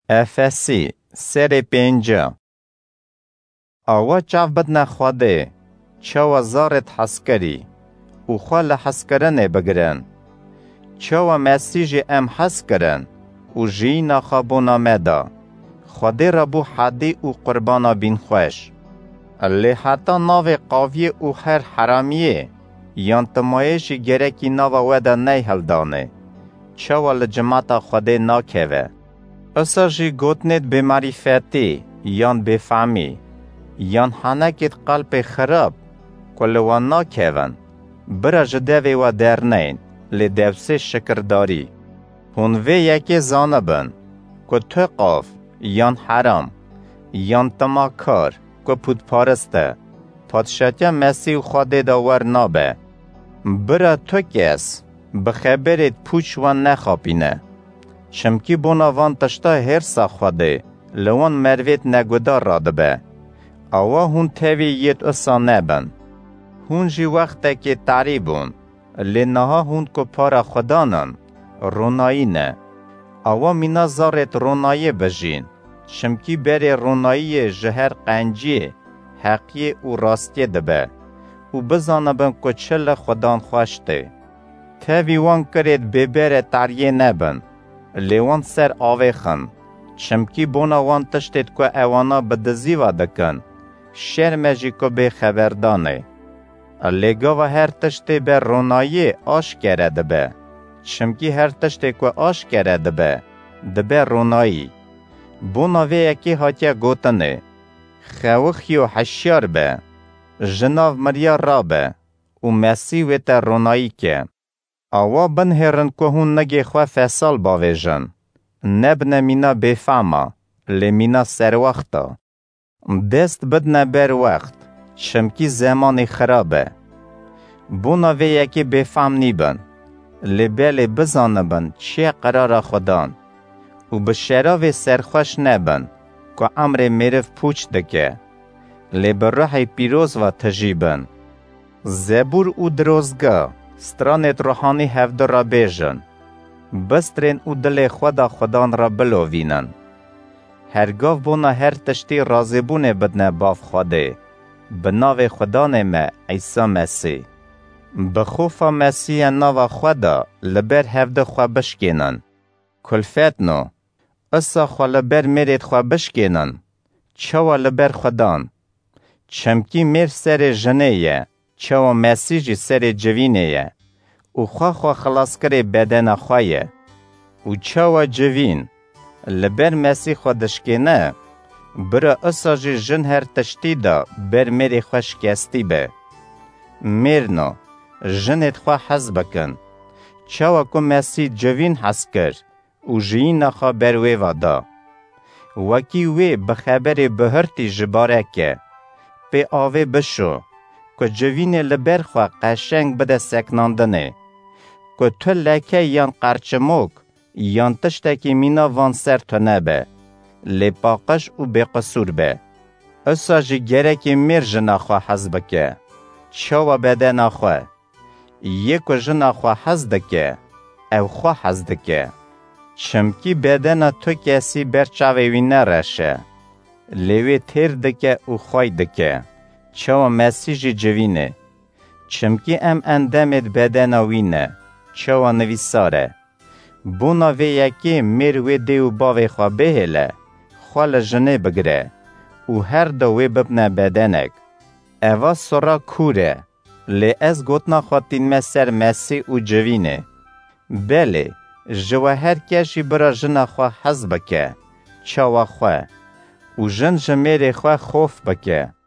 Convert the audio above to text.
افسی سر 5 آوا چاو بدن خواده چاو زارت حسکری او خواه لحسکرن بگرن چاو مسیج ام حسکرن او جینا خوابونا مدا خواده را بو حدی او قربانا بین خوش اللي حتی ناو قاویه او هر حرامیه یان تمایشی گرکی ناو ودا نیهل دانه چاو لجماعتا خواده ناکوه اسا جی گوتنید به معرفتی یان به فهمی یان حنکت قلب خراب کلوان ناکوون برا جدوی و درنین لدوسه شکرداری هون وی یکی زانه بن که تو قاف یان حرام یان تماکار که پود پارسته پادشاهی مسیح خواده داور نابه برا تو کس بخبرت پوچ و نخاپینه چمکی بوناوان تشتا هرسا خواده لوان مرویت نگودار راده به آوا هون تاوی یت اصا نبن هون جی وقتا که تعریبون لنها هون که پارا خدانن رونایی نه آوا مینا زارت رونایی بجین چمکی بری رونایی جهر قنجی حقی و راستی دبه و بزانه بن که چل خدان خوشته تاوی وان کرد ببره تاریه نبن لیوان سر آوه خن چمکی بونا وان تشتید که اوانا بدزی و دکن شرمجی که به خبردانه لیگا و هر تشتی به رونایی آش کرده به چمکی هر تشتی که آش کرده به رونایی بونا وی یکی هاتیا گوتنه خوخی و حشیار به جناو مریا را به و مسیح و تا رونایی که آوا بن هرن که هون نگی خواه فصال باویجن نبنه مینا بفاما لمینا سر وقتا دست بدنه بر وقت چمکی زمان خرابه بونا وی یکی بفام نیبن لبیل بزانه بن چه قرار خدان و بشراوی سرخوش نبن که امر میرف پوچ دکه لبر روح پیروز و تجیبن زبور و دروزگاه سترانت روحانی هفده را بیجن بسترین او دل خدان را بلووینن هرگاه بونا هر تشتی رازبونه بدنه باف خوده بناو خدان ما عیسی مسیح بخوفا مسیح ناو خدا لبر هفده خواه بشکنن کلفتنو اصا خواه لبر میرید خواه بشکنن چوا لبر خدان چمکی میر سر جنه چوا مسیح سر جوینه او خواه خلاص کری بدن خواهی او چوا جوین لبر مسیح خودشکی نه برا اصا جن هر تشتی دا بر میری خوش کستی به میرنو جنت خواه حز بکن چوا که مسیح جوین حز کر او جین خواه بر وی وادا وکی وی بخبر بهرتی جباره که پی آوه بشو که جوین لبر خواه قشنگ بده سکناندنه که تو لکه یان قرچموک یان تشتکی مینا وان سر تو نبه لپاقش و بقصور به اصا جی گرکی میر جنا خواه حز بکه چوا بده نخواه یکو جنا خواه حز دکه او خواه حز دکه چمکی بدن تو کسی برچاوی وی نرشه لیوی تیر دکه او خواه دکه چوا مسیح جوینه چمکی ام اندامت بدن وینه چوا نویساره بونا وی یکی میر وی دیو باوی خواه بهله خواه جنه بگره او هر دو وی ببنه بدنک اوا سورا کوره لی از گوتنا خواتین مسر مسیح و جوینه بله جوا هر کشی برا جنه خواه حز بکه چوا خواه و جن جمیر خواه خوف بکه